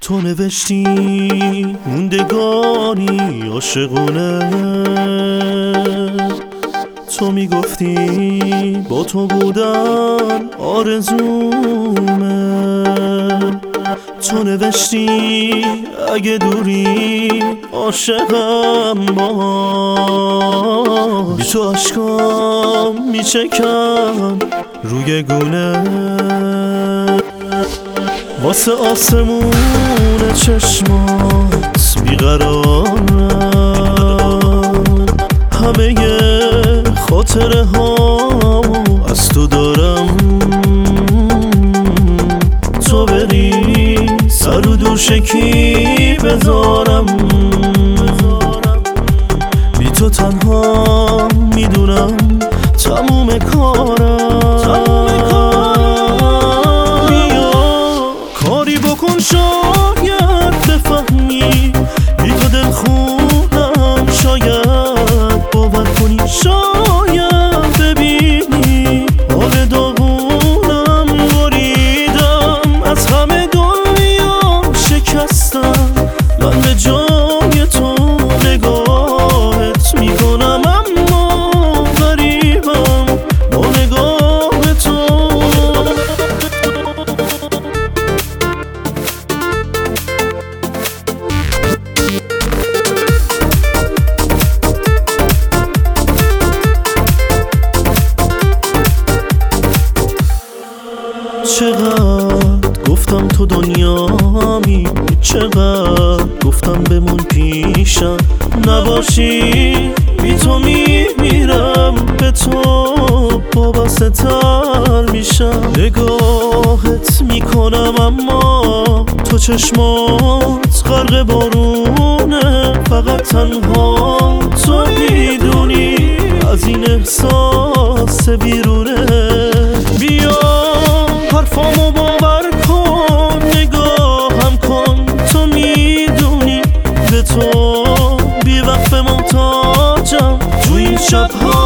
تو نوشتی موندگاری عاشقونه، تو میگفتی با تو بودن آرزومه، تو نوشتی اگه دوری عاشقم با بی تو عشقام میچکن روی گونه، واسه آسمون چشمات بیقرارم، همه خاطره ها از تو دارم، تو بری سر و دوشکی بذارم، بی تو تنها میدونم تموم کارم، بیا کاری بکن شاید بفهمی، بی تو دل خونم شاید باور کنی، شاید ببینی حال داغونم بریدم، از همه دنیا شکستم من به جای تو نگاهت میکنم، اما غریبم با نگاه تو. چقدر گفتم تو دنیامی، چقدر گفتم بمون پیشم، نباشی بی تو میمیرم، به تو وابسته تر میشم، نگاهت میکنم اما تو چشمات غرق بارونه، فقط تنها تو میدونی از این احساس بیرونه، بیا حرفامو باور کن، نگاهم کن، تو میدونی به تو بی وقت محتاجم تو این شبها.